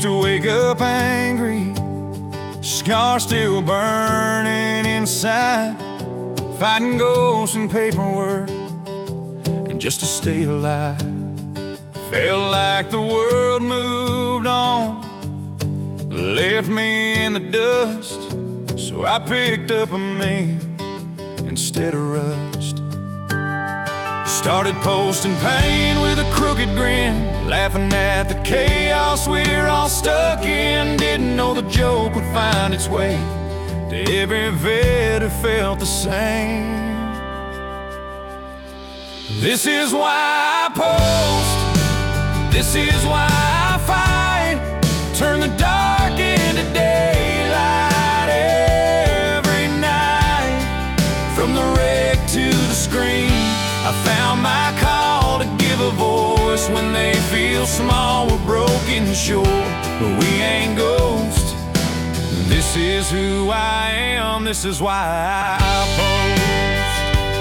Used to wake up angry, scars still burning inside, fighting ghosts and paperwork, and just to stay alive. Felt like the world moved on, left me in the dust. So I picked up a mail instead of rust. Started posting pain with a crooked grin, laughing at the chaos we're all stuck in. Didn't know the joke would find its way to every vet who felt the same. This is why I post, this is why I fight, turn the dark into daylight every night. From the wreck to the screen, I found my call to give a voice when they feel small. We're broken, sure, but we ain't ghosts. This is who I am, this is why I post.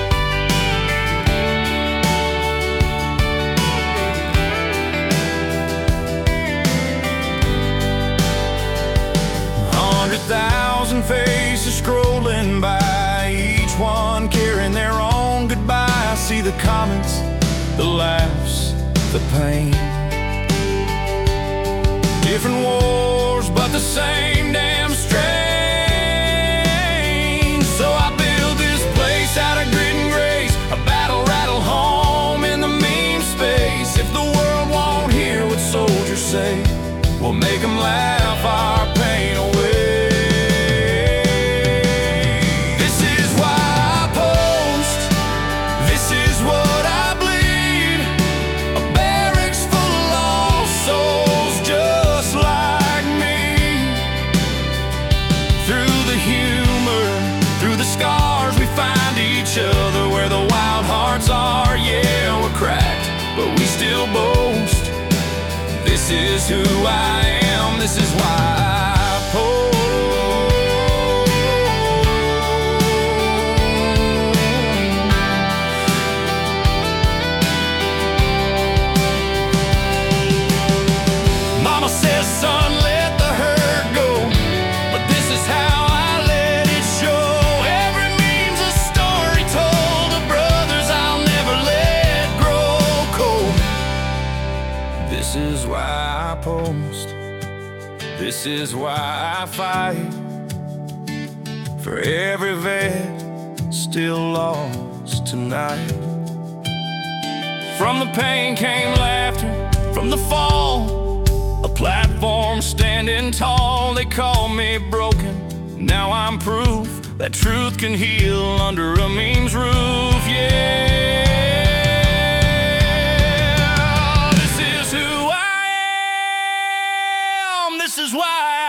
100,000 faces scrolling by, each one carrying their own goodbye. I see the comments, the laughs, the pain. Different wars, but the same damn strain. So I build this place out of grit and grace, a battle rattle home in the meme space. If the world won't hear what soldiers say, we'll make them laugh our pain away. Other where the wild hearts are, yeah, we're cracked, but we still boast. This is who I am, this is why I post. Mama says, son, let the hurt go, but this is how I let it show. This is why I post, this is why I fight, for every vet still lost tonight. From the pain came laughter, from the fall, a platform standing tall. They call me broken, now I'm proof that truth can heal under a meme's roof, yeah. This is why